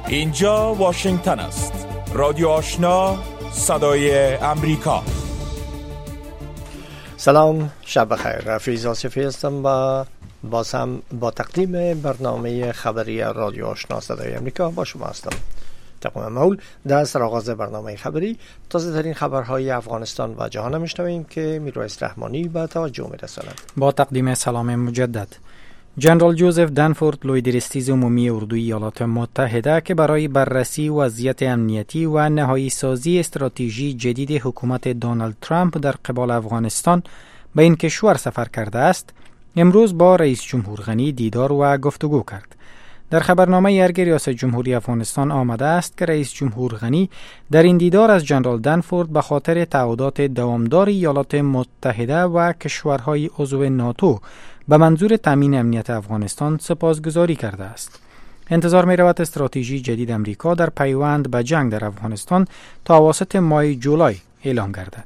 اینجا واشنگتن است. رادیو آشنا، صدای امریکا. سلام، شب بخیر. رفیع آصفی هستم و بازم با تقدیم برنامه خبری رادیو آشنا صدای امریکا با شما هستم. تقویم مول در آغاز برنامه خبری تازه ترین خبرهای افغانستان و جهان میشنویم که میرویس رحمانی به توجه میرساند. با تقدیم سلام مجدد. جنرال جوزف دنفورد، لوی درستیز عمومی اردوی ایالات متحده که برای بررسی وضعیت امنیتی و نهایی سازی استراتژی جدید حکومت دونالد ترامپ در قبال افغانستان به این کشور سفر کرده است، امروز با رئیس جمهور غنی دیدار و گفتگو کرد. در خبرنامه ارگ ریاست جمهوری افغانستان آمده است که رئیس جمهور غنی در این دیدار از جنرال دنفورد به خاطر تعهدات دوامدار ایالات متحده و کشورهای عضو ناتو به منظور تامین امنیت افغانستان سپاسگزاری کرده است. انتظار می رود استراتژی جدید امریکا در پیوند به جنگ در افغانستان تا اواسط ماه جولای اعلام گردد.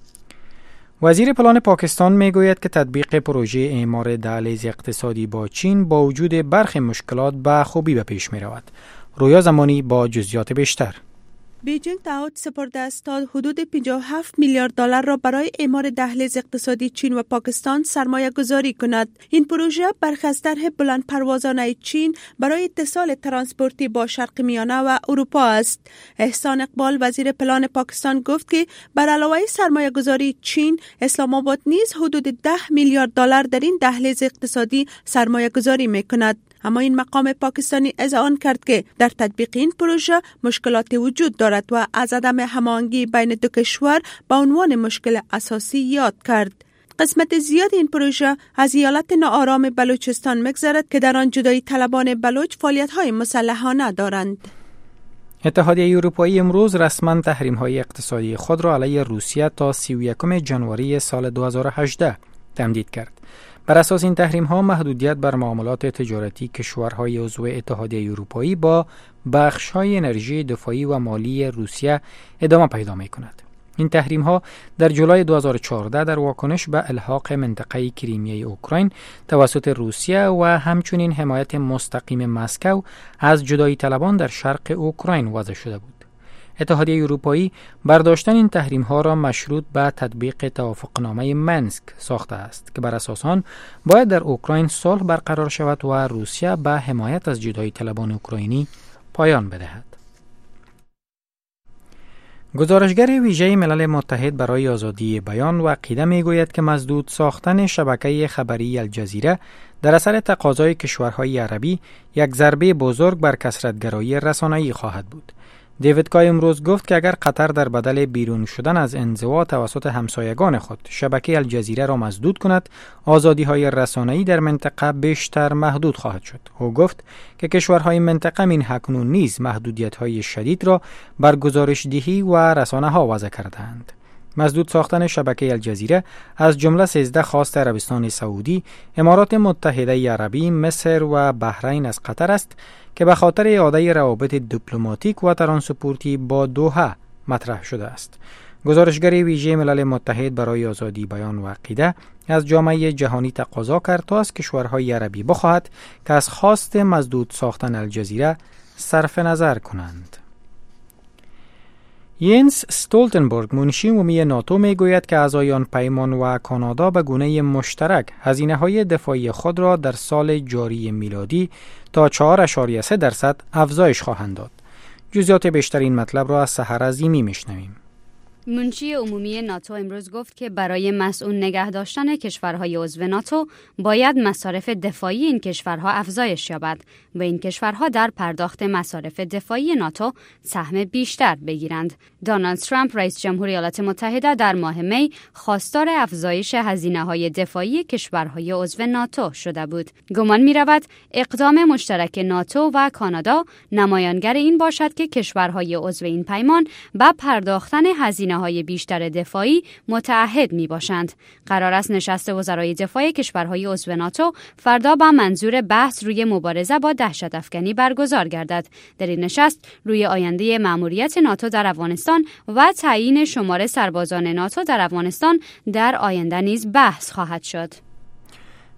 وزیر پلان پاکستان می گوید که تطبیق پروژه اعمار دهلیز اقتصادی با چین با وجود برخی مشکلات به خوبی به پیش می رود. رویا زمانی با جزئیات بیشتر. بیجینگ تعهد سپرده است تا حدود 57 میلیارد دلار را برای اعمار دهلیز اقتصادی چین و پاکستان سرمایه گذاری کند. این پروژه برخی از طرح بلند پروازانه چین برای اتصال ترانسپورتی با شرق میانه و اروپا است. احسان اقبال، وزیر پلان پاکستان، گفت که بر علاوه سرمایه گذاری چین، اسلام آباد نیز حدود 10 میلیارد دلار در این دهلیز اقتصادی سرمایه گذاری می کند. اما این مقام پاکستانی اذعان کرد که در تطبیق این پروژه مشکلات وجود دارد و از عدم هماهنگی بین دو کشور به عنوان مشکل اساسی یاد کرد. قسمت زیاد این پروژه از ایالت ناآرام بلوچستان می‌گذرد که در آن جدایی طلبان بلوچ فعالیت‌های مسلحانه دارند. اتحادیه اروپایی امروز رسما تحریم‌های اقتصادی خود را علیه روسیه تا 31 ژانویه سال 2018 تمدید کرد. بر اساس این تحریم‌ها محدودیت بر معاملات تجارتی کشورهای عضو اتحادیه اروپایی با بخش‌های انرژی دفاعی و مالی روسیه ادامه پیدا می‌کند. این تحریم‌ها در جولای 2014 در واکنش به الحاق منطقه کریمیای اوکراین توسط روسیه و همچنین حمایت مستقیم مسکو از جدایی طلبان در شرق اوکراین وضع شده بود. اتحادیه اروپایی برداشتن این تحریم‌ها را مشروط به تطبیق توافقنامه منسک ساخته است که بر اساس آن باید در اوکراین صلح برقرار شود و روسیه به حمایت از جدایی طلبان اوکراینی پایان بدهد. گزارشگر ویژه ملل متحد برای آزادی بیان و عقیده می‌گوید که مسدود ساختن شبکه خبری الجزیره در اثر تقاضای کشورهای عربی یک ضربه بزرگ بر کثرت‌گرایی رسانه‌ای خواهد بود. دیوید کای امروز گفت که اگر قطر در بدل بیرون شدن از انزوا توسط همسایگان خود شبکه الجزیره را مسدود کند، آزادی‌های رسانه‌ای در منطقه بیشتر محدود خواهد شد. او گفت که کشورهای منطقه من اکنون نیز محدودیت‌های شدید را بر گزارش‌دهی و رسانه‌ها وضع کرده‌اند. مسدود ساختن شبکه الجزیره از جمله 13 خواست عربستان سعودی، امارات متحده عربی، مصر و بحرین از قطر است که به خاطر اعاده روابط دیپلماتیک و ترانسپورتی با دوحه مطرح شده است. گزارشگر ویژه ملل متحد برای آزادی بیان و عقیده از جامعه جهانی تقاضا کرد تا از کشورهای عربی بخواهد که از خواست مسدود ساختن الجزیره صرف نظر کنند. ینس استولتنبرگ، منشی عمومی ناتو، میگوید که اعضایان پیمان و کانادا به گونه مشترک هزینه‌های دفاعی خود را در سال جاری میلادی تا 4.3% افزایش خواهند داد. جزئیات بیشتر این مطلب را از سحر عظیمی میشنویم. منشی عمومی ناتو امروز گفت که برای مسئول نگه داشتن کشورهای عضو ناتو باید مصارف دفاعی این کشورها افزایش یابد و این کشورها در پرداخت مصارف دفاعی ناتو سهم بیشتر بگیرند. دونالد ترامپ، رئیس جمهور ایالات متحده، در ماه می خواستار افزایش هزینه‌های دفاعی کشورهای عضو ناتو شده بود. گمان می‌رود اقدام مشترک ناتو و کانادا نمایانگر این باشد که کشورهای عضو این پیمان با پرداختن هزینه‌های بیشتر دفاعی متعهد میباشند. قرار است نشست وزرای دفاع کشورهای عضو ناتو فردا با منظور بحث روی مبارزه با دهشت افکنی برگزار گردد. در این نشست روی آینده مأموریت ناتو در افغانستان و تعیین شمار سربازان ناتو در افغانستان در آینده نیز بحث خواهد شد.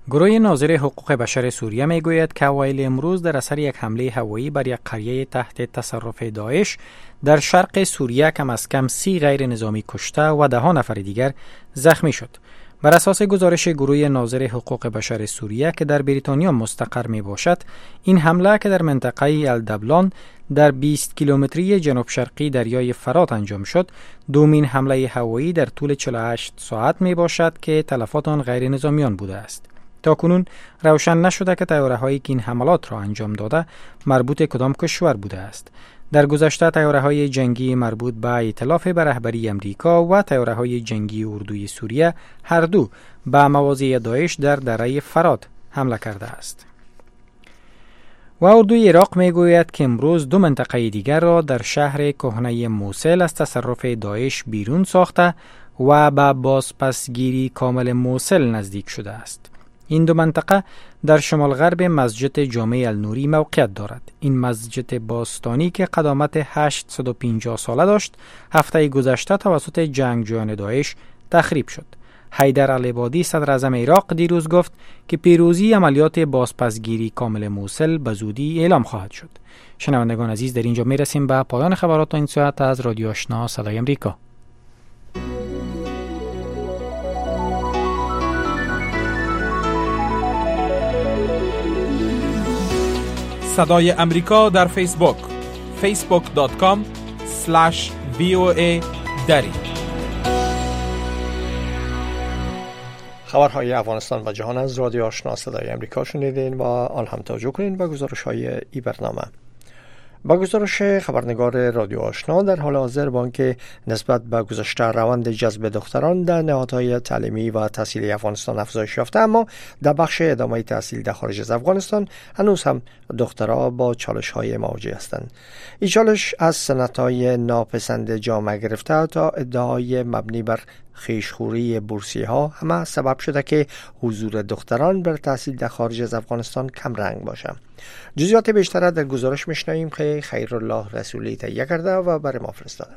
گروه ناظر حقوق بشر سوریه میگوید که اوایل امروز در اثر یک حمله هوایی بر یک قریه تحت تصرف داعش در شرق سوریه کم از کم 30 غیر نظامی کشته و 10 نفر دیگر زخمی شد. بر اساس گزارش گروه ناظر حقوق بشر سوریه که در بریتانیا مستقر می باشد، این حمله که در منطقه الدبلان در 20 کیلومتری جنوب شرقی دریای فرات انجام شد، دومین حمله هوایی در طول 48 ساعت می باشد که تلفات آن غیر نظامیان بوده است. تاکنون روشن نشده که طیاره‌هایی که این حملات را انجام داده مربوط کدام کشور بوده است. در گذشته طیاره‌های جنگی مربوط به ائتلاف به رهبری امریکا و طیاره‌های جنگی اردوی سوریه هر دو به مواضع داعش در دره فرات حمله کرده است. و اردوی عراق میگوید که امروز 2 منطقه دیگر را در شهر کهنه موصل از تصرف داعش بیرون ساخته و به بازپسگیری کامل موصل نزدیک شده است. این 2 منطقه در شمال غرب مسجد جامع النوری موقعیت دارد. این مسجد باستانی که قدامت 850 ساله داشت، هفته گذشته توسط جنگجویان داعش تخریب شد. حیدر العبادی صدر اعظم عراق دیروز گفت که پیروزی عملیات بازپسگیری کامل موصل به زودی اعلام خواهد شد. شنوندگان عزیز، در اینجا میرسیم به پایان خبرات این ساعت از رادیو آشنا صدای امریکا. صدای امریکا در فیسبوک facebook.com/VOA دری. خبرهای افغانستان و جهان از رادیو آشنا صدای امریکا شنیدین و آن هم توجه کنین به گزارش‌های این برنامه. با گزارش خبرنگار رادیو آشنا، در حال حاضر بانک نسبت به گذشته روند جذب دختران در نهادهای تعلیمی و تحصیلی افغانستان افزایش یافته، اما در بخش ادامه تحصیل در خارج از افغانستان هنوز هم دخترها با چالش‌های مواجه هستند. این چالش از سنت‌های ناپسند جامعه گرفته تا ادعای مبنی بر خویشخوری بورسی‌ها همه سبب شده که حضور دختران بر تحصیل در خارج از افغانستان کم رنگ باشه. جزئیات بیشتر در گزارش میشنویم که خیرالله رسولی تهیه کرده و برای ما فرستاده.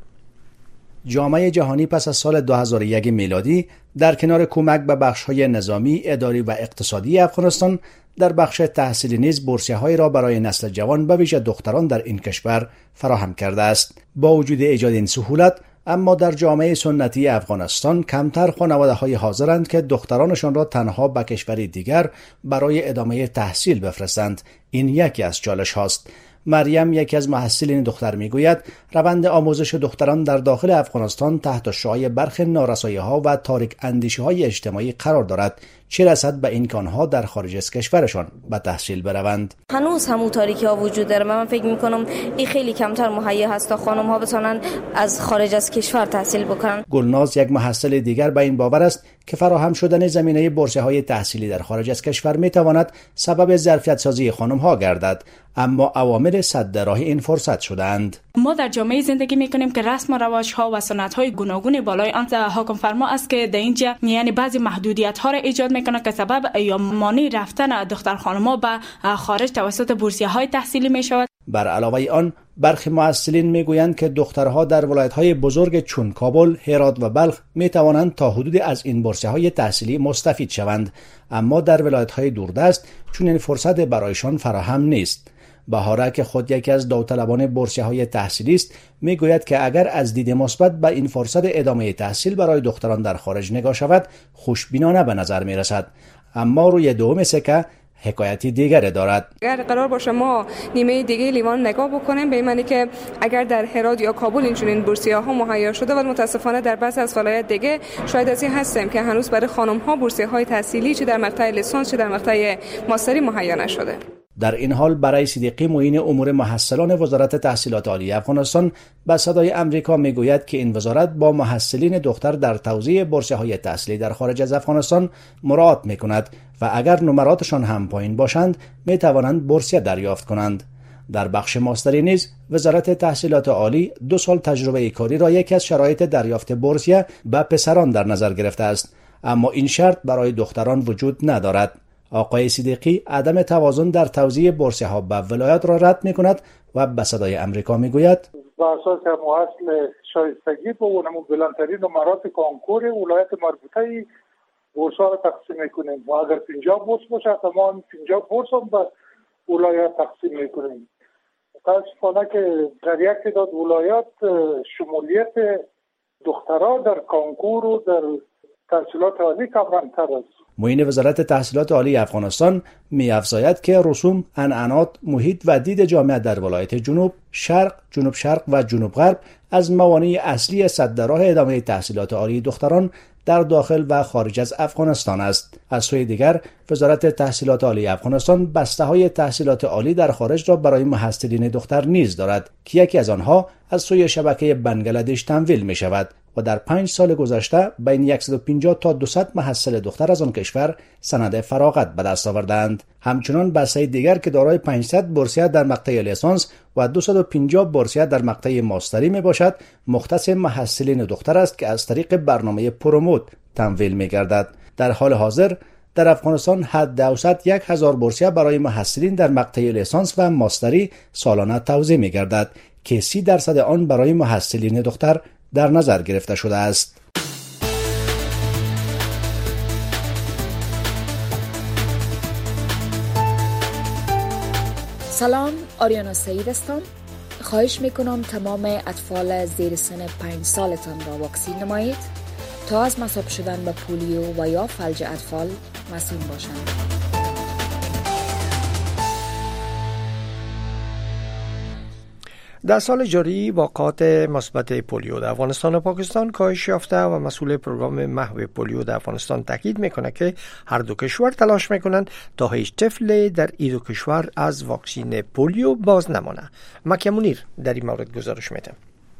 جامعه جهانی پس از سال 2001 میلادی در کنار کمک به بخش‌های نظامی، اداری و اقتصادی افغانستان، در بخش تحصیلی نیز بورسیه‌هایی را برای نسل جوان به ویژه دختران در این کشور فراهم کرده است. با وجود ایجاد این سهولت، اما در جامعه سنتی افغانستان کمتر خانواده‌های حاضرند که دخترانشان را تنها به کشوری دیگر برای ادامه تحصیل بفرستند. این یکی از چالش هاست. مریم، یکی از محصلین دختر، میگوید روند آموزش دختران در داخل افغانستان تحت شعاع برخی نارسایی‌ها و تاریک اندیشی‌های اجتماعی قرار دارد، چه رسد به این که آنها در خارج از کشورشان به تحصیل بروند. هنوز همون تاریکی‌ها وجود داره. من فکر می‌کنم این خیلی کمتر مهیا هست تا خانم‌ها بتونن از خارج از کشور تحصیل بکنن. گلناز، یک محصل دیگر، به این باور است که فراهم شدن زمینه بورسیه‌های تحصیلی در خارج از کشور می‌تواند سبب ظرفیت‌سازی خانم‌ها گردد، اما عوامل سد راه این فرصت شدند. ما در جامعه زندگی می‌کنیم که رسم و رواج‌ها و سنت‌های گوناگون بالای آن حاکم فرما است که در اینجا یعنی بعضی محدودیت‌ها را ایجاد می‌کنه که سبب یا مانع رفتن دختر خانم‌ها به خارج توسط بورسیه‌های تحصیلی می‌شود. بر علاوه آن، برخی محصلین میگویند که دخترها در ولایت‌های بزرگ چون کابل، هرات و بلخ می‌توانند تا حدودی از این بورسیه‌های تحصیلی مستفید شوند، اما در ولایت‌های دوردست چون این فرصت برایشان فراهم نیست. بهاره که خود یکی از داوطلبان بورسیه‌های تحصیلی است، میگوید که اگر از دید مثبت به این فرصت ادامه تحصیل برای دختران در خارج نگاه شود، خوشبینانه به نظر می‌رسد، اما روی دوم سکه حکایتی دیگر دارد. اگر قرار باشه ما نیمه دیگه لیوان نگاه بکنیم، به معنی که اگر در هرات یا کابل اینجورین بورسیه‌ها مهیا شده و متاسفانه در بعضی از ولایات دیگه شاید از این هستیم که هنوز برای خانم‌ها بورسیه‌های تحصیلی چه در مقطع لیسانس چه در مقطع ماستری مهیا نشده. در این حال برای صدیقی، معین امور محصلان وزارت تحصیلات عالی افغانستان، به صدای امریکا میگوید که این وزارت با محصلین دختر در توزیع بورسیه‌های تحصیلی در خارج از افغانستان مراعات میکند و اگر نمراتشان هم پایین باشند میتوانند بورسیه دریافت کنند. در بخش ماستری نیز وزارت تحصیلات عالی 2 سال تجربه کاری را یکی از شرایط دریافت بورسیه به پسران در نظر گرفته است، اما این شرط برای دختران وجود ندارد. آقای صدیقی عدم توازن در توزیع بورسیه‌ها به ولایات را رد می‌کند و به صدای امریکا می‌گوید با اساس اصل شایستگی با بلندترین نمرات کنکور ولایت مربوطه بورس ها رو تقسیم میکنیم و اگر 50 بورس باشه تمام 50 بورس هم به ولایات تقسیم میکنیم. متاسفانه که در یک تعداد ولایات شمولیت دخترها در کنکور و در تحصیلات عالی کمتر است. معین وزارت تحصیلات عالی افغانستان می‌افزاید که رسوم، عنعنات، محیط و دید جامعه در ولایت جنوب شرق، جنوب شرق و جنوب غرب از موانع اصلی سد راه ادامه تحصیلات عالی دختران در داخل و خارج از افغانستان است. از سوی دیگر وزارت تحصیلات عالی افغانستان بسته‌های تحصیلات عالی در خارج را برای محصلین دختر نیز دارد که یکی از آنها از سوی شبکه بنگلادش تمویل می شود و در 5 سال گذشته بین 150 تا 200 محصل دختر از آن کشور سند فراغت به دست آوردند. همچنان بسته دیگر که دارای 500 بورسیه در مقطع لیسانس و 250 بورسیه در مقطع ماستری می باشد مختص محصلین دختر است که از طریق برنامه پروموت تمویل می گردد. در حال حاضر در افغانستان حد اوسط 1000 بورسیه برای محصلین در مقطع لیسانس و ماستری سالانه توزیع می گردد که 30% آن برای محصلین دختر در نظر گرفته شده است. سلام، آریانا سعید هستم. خواهش میکنم تمام اطفال زیر سن 5 سالتان را واکسین نمایید تا از مصاب شدن به پولیو و یا فلج اطفال مسئول باشند. در سال جاری واقعات مثبت پولیو در افغانستان و پاکستان کاهش یافته و مسئول پروگرام محو پولیو در افغانستان تاکید میکنه که هر دو کشور تلاش میکنند تا هیچ طفل در این دو کشور از واکسین پولیو باز نمانه. مکه منیر در این مورد گزارش میده.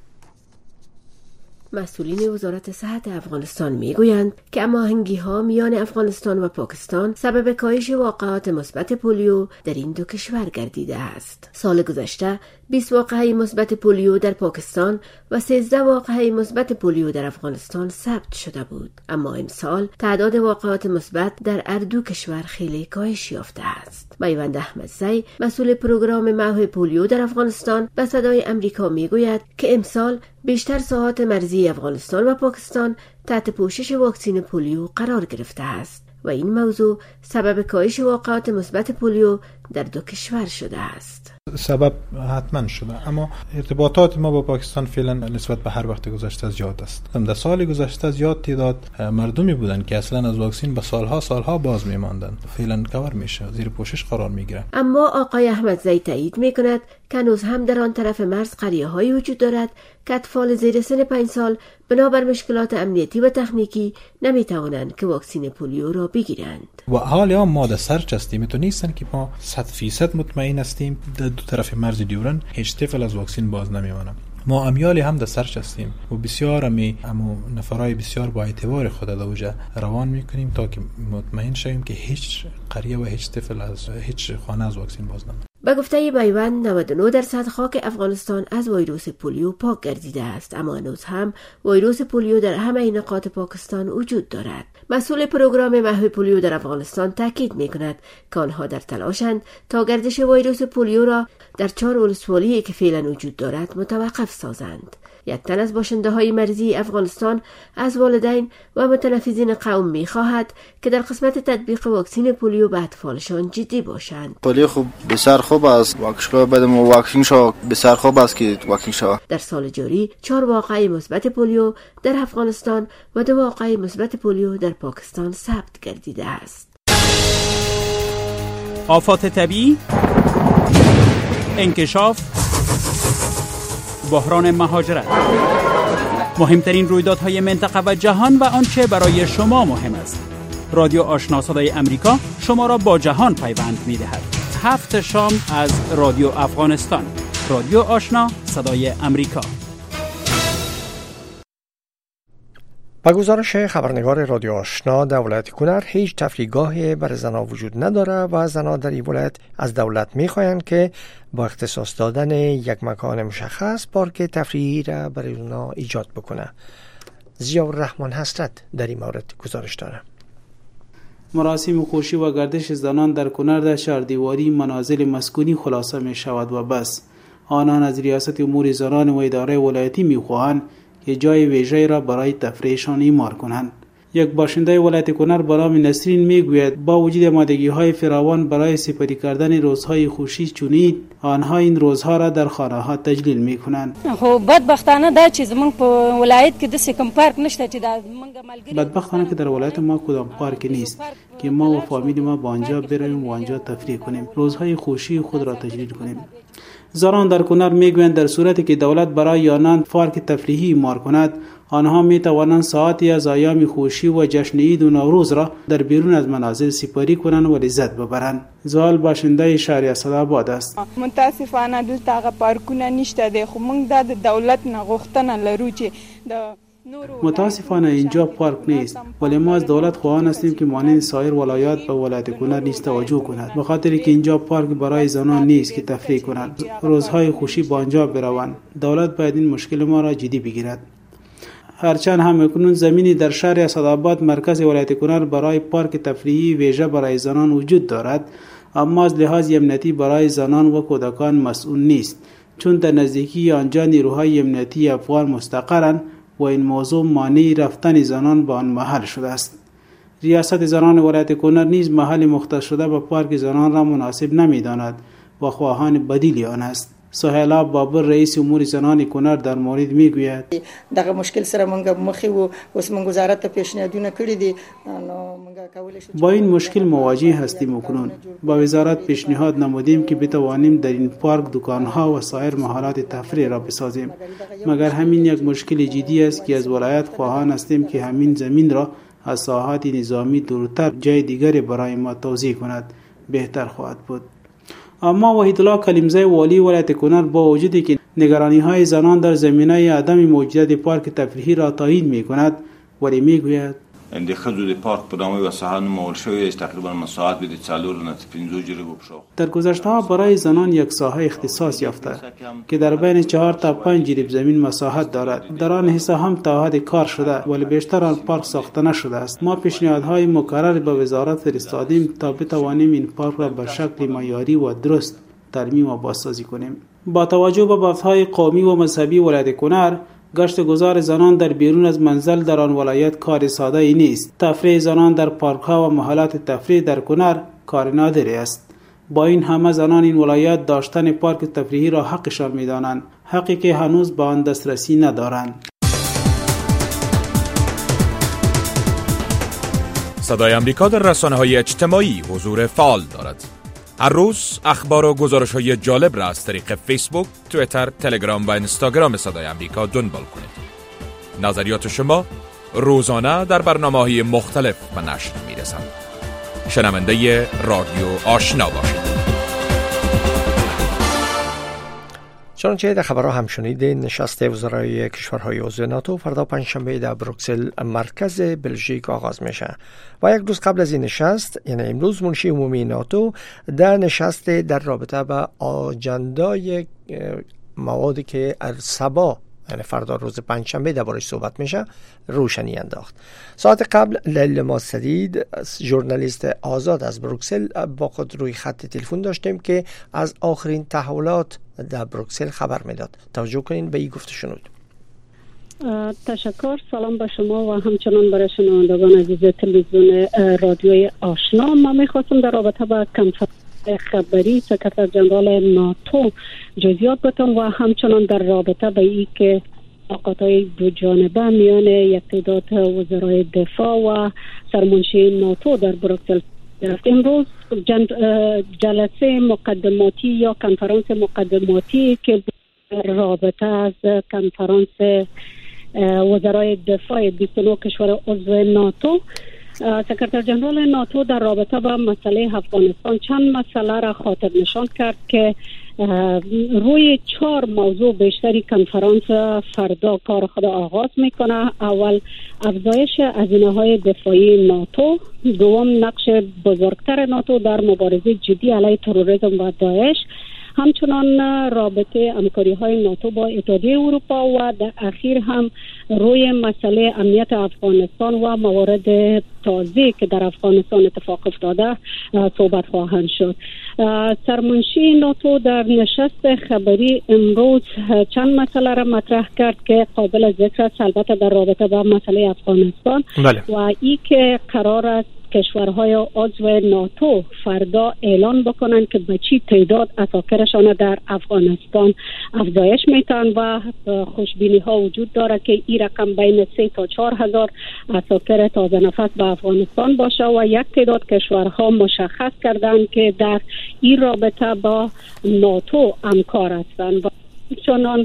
مسئولین وزارت صحت افغانستان میگویند که هماهنگی‌ها میان افغانستان و پاکستان سبب کاهش واقعات مثبت پولیو در این دو کشور گردیده است. سال گذشته 20 واقعه مثبت پولیو در پاکستان و 13 واقعه مثبت پولیو در افغانستان ثبت شده بود، اما امسال تعداد واقعات مثبت در هر دو کشور خیلی کاهش یافته است. میوند احمدزی مسئول پروگرام محو پولیو در افغانستان به صدای امریکا میگوید که امسال بیشتر ساحات مرزی افغانستان و پاکستان تحت پوشش واکسین پولیو قرار گرفته است و این موضوع سبب کاهش واقعات مثبت پولیو در دو کشور شده است. سبب حتما شده، اما ارتباطات ما با پاکستان فعلا نسبت به هر وقت گذشته زیاد است. در سال گذشته زیاد تعداد مردمی بودند که اصلا از واکسین به سالها باز می‌ماندند. فعلا کاور میشه، زیر پوشش قرار میگیره. اما آقای احمدزی تایید میکند که هنوز هم در آن طرف مرز قریه‌هایی وجود دارد که اطفال زیر سن 5 سال بنابر مشکلات امنیتی و تکنیکی نمیتوانند که واکسین پولیو را بگیرند. و حالا ما در سرچ هستیم، تو نیستن که ما 100% مطمئن هستیم در دو طرف مرز دیورن هیچ طفل از واکسین باز نمیمونه. ما امیالی هم در سرچ هستیم و بسیار امو نفرای بسیار با اعتبار خود دوجه روان میکنیم تا که مطمئن شویم که هیچ قریه و هیچ طفل از هیچ خانه از واکسین باز نمیمونه. به گفته میوند 99% خاک افغانستان از ویروس پولیو پاک گردیده است، اما هنوز هم ویروس پولیو در همه نقاط پاکستان وجود دارد. مسئول پروگرام محو پولیو در افغانستان تاکید میکند که آنها در تلاشند تا گردش ویروس پولیو را در 4 ولسوالی که فعلا وجود دارد متوقف سازند. یک تن از باشنده های مرزی افغانستان از والدین و متنفذین قوم می خواهد که در قسمت تطبیق واکسین پولیو به اطفالشان جدی باشند. پولیو خوب بسیار خوب است، واکسن بعد واکسن شو بسیار خوب است که واکسن شو. در سال جاری 4 واقعه مثبت پولیو در افغانستان و 2 واقعه مثبت پولیو در پاکستان ثبت گردیده است. آفات طبیعی، انکشاف، بحران مهاجرت، مهمترین رویدادهای منطقه و جهان و آنچه برای شما مهم است. رادیو آشنا صدای امریکا شما را با جهان پیوند می‌دهد. 7 شام از رادیو افغانستان. رادیو آشنا صدای امریکا. با گزارش خبرنگار رادیو آشنا در ولایت کنر هیچ تفریحگاه برای زنان وجود نداره و زنان در این ولایت از دولت میخواهند که با اختصاص دادن یک مکان مشخص پارک تفریحی را برای اونا ایجاد بکنه. ضیاءالرحمن حسرت در این مورد گزارش داره. مراسم خوشی و گردش زنان در کنر در شهردیواری منازل مسکونی خلاصه می شود و بس. آنان از ریاست امور زنان و اداره ولایتی می خواهند که جای ویژه‌ای را برای تفریحشان ایمار کنند. یک باشنده ولایت کنر به نام نسرین میگوید با وجود آمادگی‌های فراوان برای سپری کردن روزهای خوشی چونید، آنها این روزها را در خانه‌ها تجلیل می‌کنند. خب بدبختانه دا چیز من په ولایت کې د سکم پارک نشته چې دا منګه بدبختانه که در ولایت ما کدام پارک نیست که ما و فامیل ما با آنجا برویم و آنجا تفریح کنیم، روزهای خوشی خود را تجلیل کنیم. زنان در کنر میگویند در صورتی که دولت برای آنان پارک تفریحی مار کند، آنها می توانند ساعتی از ایام خوشی و جشن عید و نوروز را در بیرون از منازل سپری کنند و لذت ببرند. زال باشنده شهر اسدآباد است. متاسفانه دلته هغه پارکونه نشته دی، خو موږ د دولت نه غوښتنه لرو چې د متاسفانه اینجا پارک نیست، ولی ما از دولت خواهان هستیم که مانند سایر ولایات به ولایت کنر نیز توجه کند، به خاطر که اینجا پارک برای زنان نیست که تفریح کنند، روزهای خوشی با آنجا بروند. دولت باید این مشکل ما را جدی بگیرد. هرچند هم اکنون زمینی در شهر اسدآباد مرکز ولایت کنر برای پارک تفریحی ویژه برای زنان وجود دارد، اما از لحاظ امنیتی برای زنان و کودکان مسئول نیست، چون در نزدیکی آنجا نیروهای امنیتی افغان مستقرند و این موضوع مانع رفتن زنان به آن محل شده است. ریاست زنان ولایت کنر نیز محل مختص شده به پارک زنان را مناسب نمی‌داند و خواهان بدیل آن است. سهیلا بابر رئیس امور زنان کنر در مورد میگوید دغه مشکل سره مونږ مخې وو، اوس مونږ وزارت ته پیشنهادونه کړی دي، نو مونږ کولای شو با این مشکل مواجه هستیم. اکنون با وزارت پیشنهاد نمودیم که بتوانیم در این پارک دکانها و سایر محلات تفریح را بسازیم، مگر همین یک مشکل جدی است که از ولایت خواهان هستیم که همین زمین را از ساحات نظامی دورتر جای دیگری برای ما توزیع کند، بهتر خواهد بود. اما وحیدالله کلیمزی والی ولایت کنر با وجودی که نگرانی‌های زنان در زمینه عدم موجودیت پارک تفریحی را تایید می‌کند، ولی میگوید د خځو د پارک په نامه وساحه نومول شوې است، تقریبا مساحت به 4 نه 5 جریب بشو. در گذشته برای زنان یک ساحه اختصاص یافته که در بین 4 تا 5 جریب زمین مساحت دارد. در آن حصه هم تا حد کار شده، ولی بیشتر آن پارک ساخته نشده است. ما پیشنهادهای مکرر به وزارت فرستادیم تا بتوانیم این پارک را به شکل معیاری و درست ترمیم و بازسازی کنیم. با توجه به بفت‌های قومی و مذهبی ولایت کنر، گشت گذار زنان در بیرون از منزل در آن ولایت کار ساده ای نیست. تفریح زنان در پارک‌ها و محلات تفریح در کنر کار نادری است. با این همه زنان این ولایت داشتن پارک تفریحی را حقشان می‌دانند، حقی که هنوز به آن دسترسی ندارند. صدای آمریکا در رسانه‌های اجتماعی حضور فعال دارد. هر روز اخبار و گزارش‌های جالب را از طریق فیسبوک، توییتر، تلگرام و اینستاگرام صدای آمریکا دنبال کنید. نظریات شما روزانه در برنامه‌های مختلف به نشر می‌رسند. شنونده رادیو آشنا باشید. چنانچه در خبرها هم شنیدین، نشست وزرای کشورهای عضو ناتو فردا پنجشنبه در بروکسل مرکز بلژیک آغاز میشه و یک روز قبل از این نشست، یعنی امروز، منشی عمومی ناتو در نشست در رابطه با آجندای موادی که صبا، یعنی فردا روز پنجشنبه دربارش صحبت میشه، روشنی انداخت. ساعت قبل لیلا سدید، ژورنالیست آزاد از بروکسل، با خود روی خط تلفن داشتیم که از آخرین تحولات در بروکسل خبر میداد. توجه کنین به این گفته شنود. تشکر، سلام به شما و همچنان برای شنوندگان عزیز تلویزیون رادیوی آشنا. من میخواستم در رابطه با کنفرانس خبری سکرتر جنرال ناتو جزئیات بدم و همچنان در رابطه با این که ملاقات‌های دو جانبه میان یک تعداد وزرای دفاع و سرمنشی ناتو در بروکسل گرفت. امروز جلسه مقدماتی یا کنفرانس مقدماتی که رابطه از کنفرانس وزرای دفاع 29 کشور عضو ناتو، سکرتر جنرال ناتو در رابطه با مسئله افغانستان چند مسئله را خاطر نشان کرد که روی 4 موضوع بیشتری کنفرانس فردا کار خود آغاز میکنه. اول افزایش هزینه‌های دفاعی ناتو، دوم نقش بزرگتر ناتو در مبارزه جدی علیه تروریسم و داعش همچنان رابطه همکاری های ناتو با اتحادیه اروپا و در اخیر هم روی مسئله امنیت افغانستان و موارد تازه که در افغانستان اتفاق افتاده صحبت خواهند شد. سرمنشی ناتو در نشست خبری امروز چند مسئله را مطرح کرد که قابل ذکر است، البته در رابطه با مسئله افغانستان. بله. و ای که قرار است کشورهای عضو ناتو فردا اعلان بکنند که به چی تعداد اساکرشان در افغانستان افزایش میتن و خوشبینی ها وجود داره که این رقم بین 3 تا 4 هزار اساکر تازه نفس به افغانستان باشه و یک تعداد کشورها مشخص کردند که در این رابطه با ناتو همکار هستند. چنان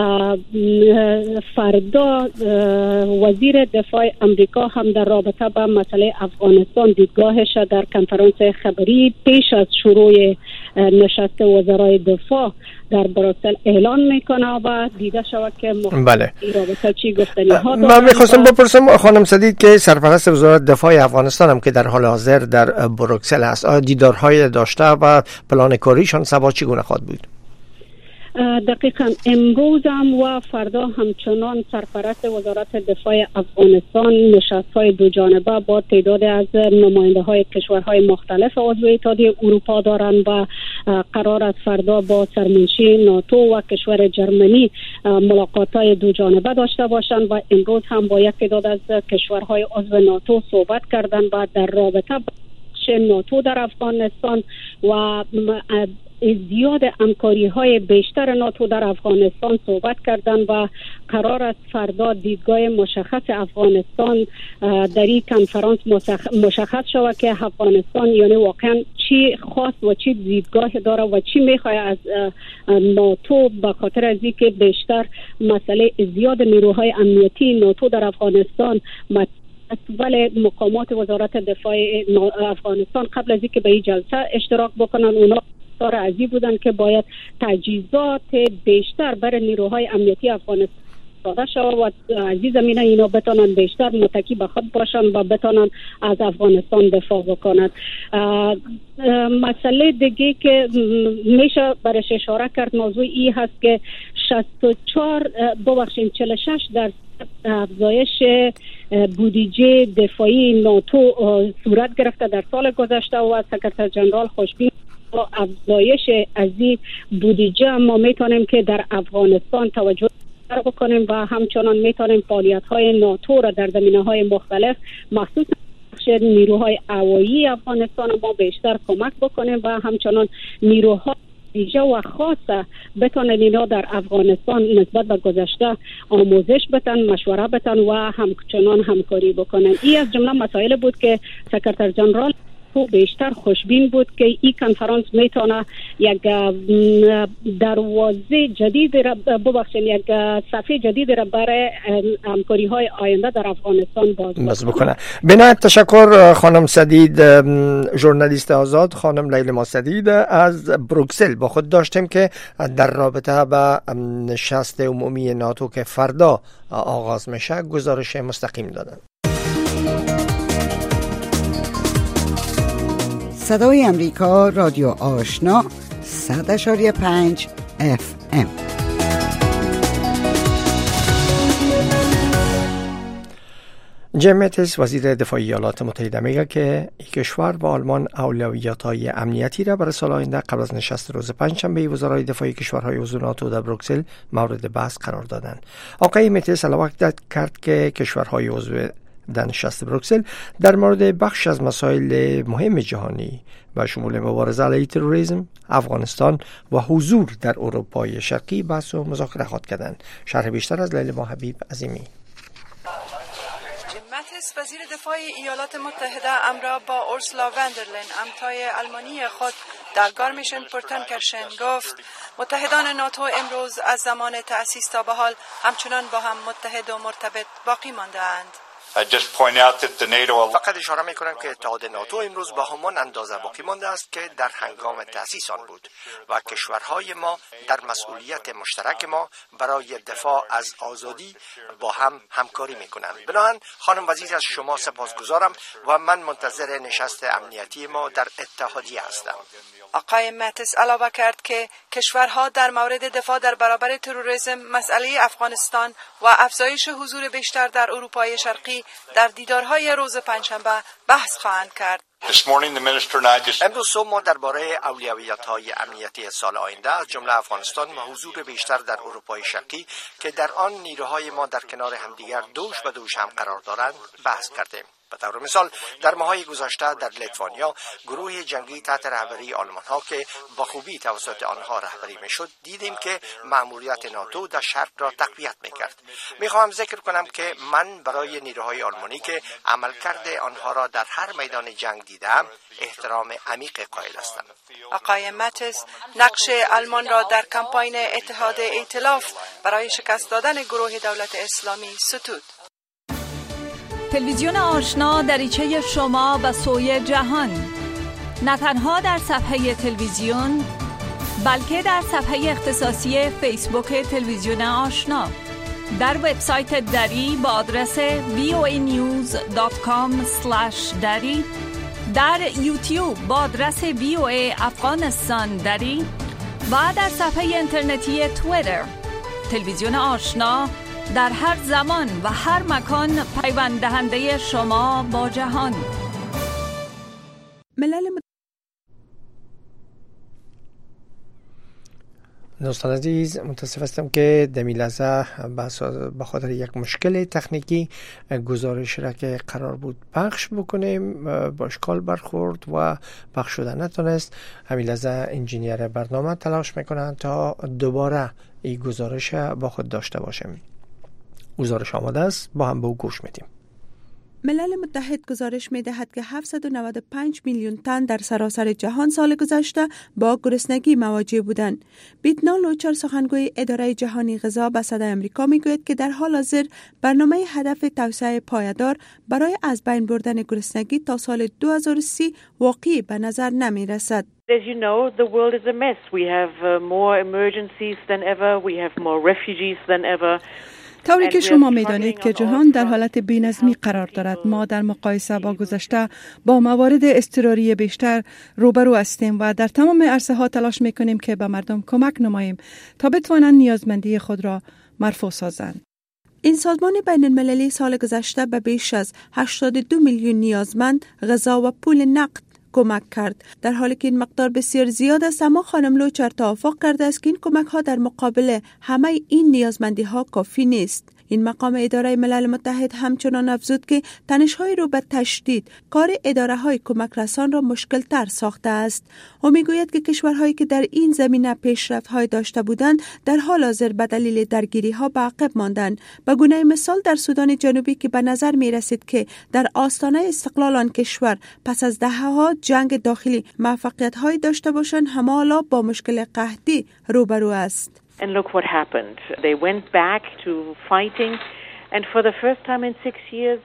فردا وزیر دفاع امریکا هم در رابطه با مسئله افغانستان دیدگاهش در کنفرانس خبری پیش از شروع نشست وزرای دفاع در بروکسل اعلان میکنه و دیده شود که بله. این رابطه چی گفتنی ها دارن. من میخواستم بپرسم خانم سدید که سرپرست وزارت دفاع افغانستان هم که در حال حاضر در بروکسل هست، آیا دیدارهای داشته و پلان کاریشان سبا چگونه خواهد بود؟ دقیقاً امروز هم و فردا همچنان سرپرست وزارت دفاع افغانستان نشست‌های دو جانبه با تعداد از نماینده‌های کشورهای مختلف عضو اتحادیه اروپا دارند و قرار است فردا با سرمنشی ناتو و کشور جرمنی ملاقات‌های دو جانبه داشته باشند و امروز هم با یک تعداد از کشورهای عضو ناتو صحبت کردند و در رابطه با ناتو در افغانستان و زیاد همکاری های بیشتر ناتو در افغانستان صحبت کردن و قرار است فردا دیدگاه مشخص افغانستان در این کنفرانس مشخص شود که افغانستان یعنی واقعا چی خواست و چی دیدگاه داره و چی میخواد از ناتو، به خاطر از اینکه بیشتر مسئله زیاد نیروهای امنیتی ناتو در افغانستان ولی مقامات وزارت دفاع افغانستان قبل از اینکه به این جلسه اشتراک بکنن اونا راضی بودن که باید تجهیزات بیشتر برای نیروهای امنیتی افغانستان داده شود و از این زمینه اینا بتونن بیشتر متکی به خود باشن و بتونن از افغانستان دفاع بکنند. مسئله دیگه که میشه برش اشاره کرد موضوع ای هست که 46 در افزایش بودجه دفاعی ناتو صورت گرفته در سال گذشته و سکرتر جنرال خوشبین با افزایش از این بودجه ما میتونیم که در افغانستان توجه بکنیم و همچنان میتونیم فعالیت‌های ناتو را در زمینه‌های مختلف مخصوص نیروهای هوایی افغانستان ما بیشتر کمک بکنیم و همچنان نیروهای ویژه و خاصه بتونن اینا در افغانستان نسبت به گذشته آموزش بدن، مشوره بدن و همچنان همکاری بکنن. این از جمله مسائل بود که سکرتر جنرال بیشتر خوشبین بود که این کنفرانس میتونه یک دروازه جدید را یک صفحه جدید را برای همکاری های آینده در افغانستان باز بکنه. بنا تشکر خانم سدید، ژورنالیست آزاد خانم لیلا سدید از بروکسل با خود داشتیم که در رابطه با نشست عمومی ناتو که فردا آغاز میشه گزارش مستقیم دادن. صدای امریکا، رادیو آشنا 100.5 FM. جیم ماتیس وزیر دفاع ایالات متحده میگه که این کشور و آلمان اولویت‌های امنیتی را برای سال آینده قبل از نشست روز پنجشنبه وزرای دفاع کشورهای عضو ناتو در بروکسل مورد بحث قرار دادند. آقای ماتیس علاوه کرد که کشورهای عضو در نشست بروکسل در مورد بخش از مسائل مهم جهانی و شمول مبارزه علیه تروریسم، افغانستان و حضور در اروپای شرقی بحث و مذاکره خواهد کردند. شرح بیشتر از لیلا حبیب عظیمی. ماتیس وزیر دفاع ایالات متحده امرا با اورسولا وندرلین همتای آلمانی خود در گارمیشن پورتنکرشن گفت متحدان ناتو امروز از زمان تأسیس تا به حال همچنان با هم متحد و مرتبط باقی مانده‌اند. فقط اشاره میکنم که اتحاد ناتو امروز با همان اندازه باقی مانده است که در هنگام تأسیس آن بود و کشورهای ما در مسئولیت مشترک ما برای دفاع از آزادی با هم همکاری میکنند. بنابراین خانم وزیر از شما سپاسگزارم و من منتظر نشست امنیتی ما در اتحادیه هستم. آقای ماتیس علاوه کرد که کشورها در مورد دفاع در برابر تروریسم، مسئله افغانستان و افزایش حضور بیشتر در اروپای شرقی در دیدارهای روز پنجشنبه بحث خواهند کرد. امروز صبح ما درباره اولویت‌های امنیتی سال آینده از جمله افغانستان و حضور بیشتر در اروپای شرقی که در آن نیروهای ما در کنار همدیگر دوش به دوش هم قرار دارند بحث کردیم. به طور مثال در ماه‌های گذشته در لیتوانیا گروه جنگی تحت رهبری آلمان‌ها که با خوبی توسط آنها رهبری می‌شد دیدیم که مأموریت ناتو در شرق را تقویت می‌کرد. می‌خواهم ذکر کنم که من برای نیروهای آلمانی که عملکرد آنها را در هر میدان جنگ دیدم احترام عمیق قائل هستم. آقای ماتیس نقش آلمان را در کمپاین اتحاد ائتلاف برای شکست دادن گروه دولت اسلامی ستود. تلویزیون آشنا دریچه شما به سوی جهان، نه تنها در صفحه تلویزیون بلکه در صفحه اختصاصی فیسبوک تلویزیون آشنا، در وبسایت دری با آدرس voanews.com/dari، در یوتیوب با آدرس VOA افغانستان دری و در صفحه اینترنتی توییتر. تلویزیون آشنا در هر زمان و هر مکان پیوند دهنده شما با جهان. دوستان عزیز، متاسف هستم که در این لحظه به خاطر یک مشکل تکنیکی گزارش را که قرار بود پخش بکنیم با اشکال برخورد و پخش شده نتونست. همین لحظه انجینیر برنامه تلاش میکنن تا دوباره این گزارش با خود داشته باشیم. گزارش آماده است، با هم به او گوش میدیم. ملل متحد گزارش می دهد که 795 میلیون تن در سراسر جهان سال گذشته با گرسنگی مواجه بودند. بیتنا لوچر، سخنگوی اداره جهانی غذا به صدای آمریکا می گوید که در حال حاضر برنامه هدف توسعه پایدار برای از بین بردن گرسنگی تا سال 2030 واقعی به نظر نمی رسد. As you know, the world is a mess. We have more emergencies than ever. We have more refugees than ever. طوری که شما می‌دانید که جهان در حالت بی‌نظمی قرار دارد. ما در مقایسه با گذشته با موارد اضطراری بیشتر روبرو هستیم و در تمام عرصه‌ها تلاش می‌کنیم که به مردم کمک نماییم تا بتوانند نیازمندی خود را مرفوع سازند. این سازمان بین المللی سال گذشته به بیش از 82 میلیون نیازمند غذا و پول نقد کمک کرد، در حالی که این مقدار بسیار زیاد است. اما خانم لوچر توافق کرده است که این کمک ها در مقابل همه این نیازمندی ها کافی نیست. این مقام اداره ملل متحد همچنان افزود که تنش‌های رو به تشدید کار اداره‌های کمک رسان را مشکل تر ساخته است. او میگوید که کشورهایی که در این زمینه پیشرفت‌های داشته بودند در حال حاضر به دلیل درگیری‌ها به عقب ماندند. به گونه مثال در سودان جنوبی که به نظر می‌رسید که در آستانه استقلال آن کشور پس از دهه‌ها جنگ داخلی موفقیت‌هایی داشته باشند، حالا با مشکل قحطی روبرو است. And look what happened. They went back to fighting and for the first time in 6 years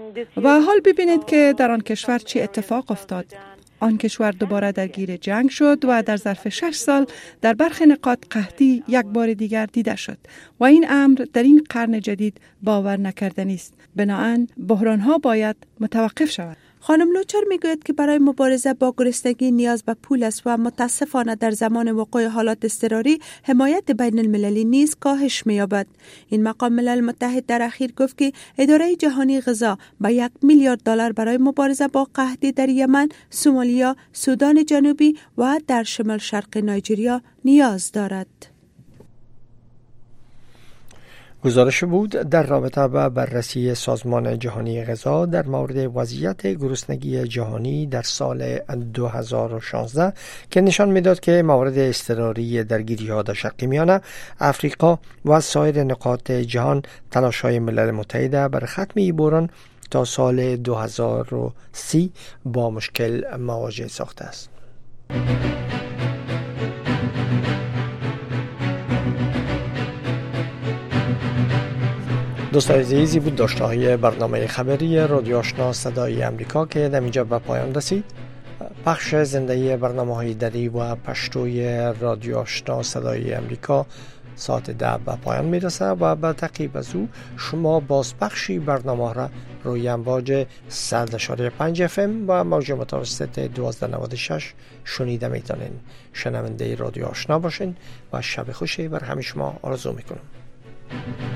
و حال ببینید که در آن کشور چه اتفاق افتاد. آن کشور دوباره درگیر جنگ شد و در ظرف 6 سال در برخی نقاط قحطی یک بار دیگر دیده شد و این امر در این قرن جدید باور نکردنی است. بنابراین بحران‌ها باید متوقف شود. خانم لوچر میگوید که برای مبارزه با گرسنگی نیاز به پول است و متاسفانه در زمان وقوع حالات اضطراری حمایت بین المللی نیز کاهش می‌یابد. این مقام ملل متحد در اخیر گفت که اداره جهانی غذا به 1 میلیارد دلار برای مبارزه با قحطی در یمن، سومالیا، سودان جنوبی و در شمال شرق نایجریا نیاز دارد. گزارش بود در رابطه با بررسی سازمان جهانی غذا در مورد وضعیت گرسنگی جهانی در سال 2016 که نشان میداد که موارد اضطراری درگیری‌ها در شرق میانه، افریقا و سایر نقاط جهان تلاش‌های ملل متحد برای ختم بحران تا سال 2030 با مشکل مواجه ساخته است. دوستان عزیزی بود داشته های برنامه خبری رادیو آشنا صدای امریکا که در اینجا به پایان رسید. پخش زنده برنامه های دری و پشتوی رادیو آشنا صدای امریکا ساعت 10 به پایان میرسه و به تعقیب از او شما بازپخشی برنامه را روی امواج 100.5 FM و موج متوسط 1296 شنیده میتونین. شنونده رادیو آشنا باشین و شب خوشی بر همه شما آرزو میکنم.